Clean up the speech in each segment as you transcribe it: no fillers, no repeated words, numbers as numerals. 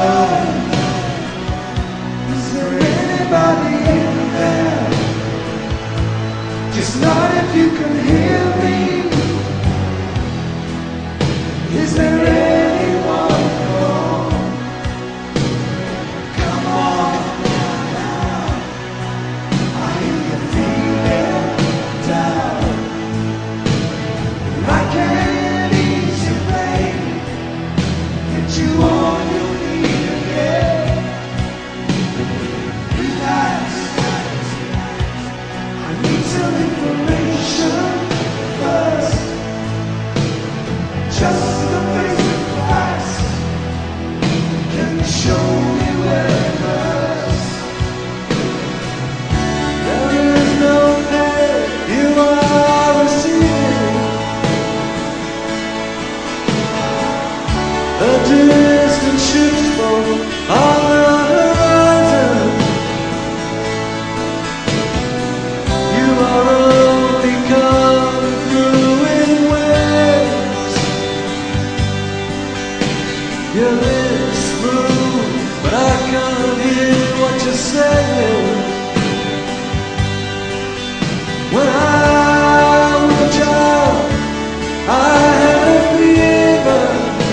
Is there anybody in there? Just not if you can hear me. Is there anyone home? Come on now. I hear you feeling down. I can't ease your pain. Get you on your feet again. Relax. I need some information first. Just the basic facts. Can you show me where it hurts? There is no pain you are receiving. A distant ship's boat on the horizon. You are only coming through in waves. Your lips move, but I can't hear what you're saying. When I was a child, I had a fever.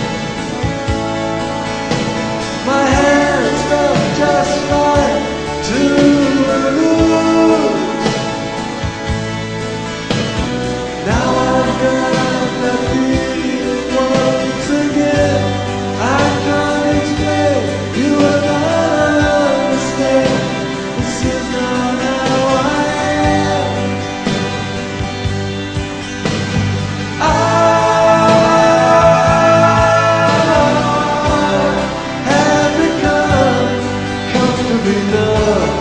My hands felt just like two balloons. Now I've got that feeling once again. I can't explain, you will not understand. This is not how I am. I have become comfortably numb.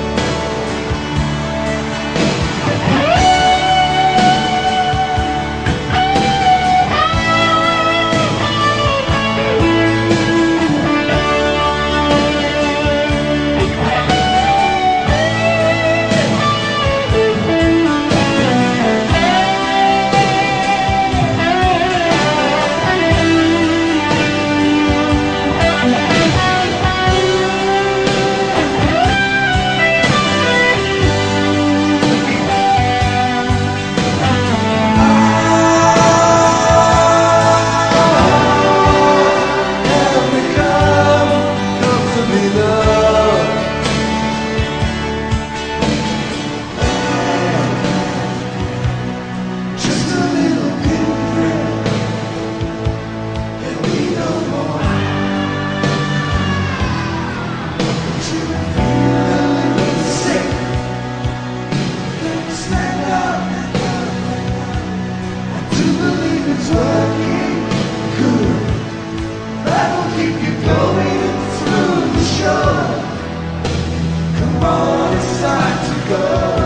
It's working good. That'll keep you going through the show. Come on, it's time to go.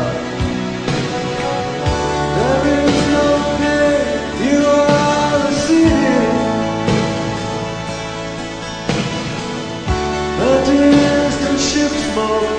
There is no pain you are receiving. A distant ship's boat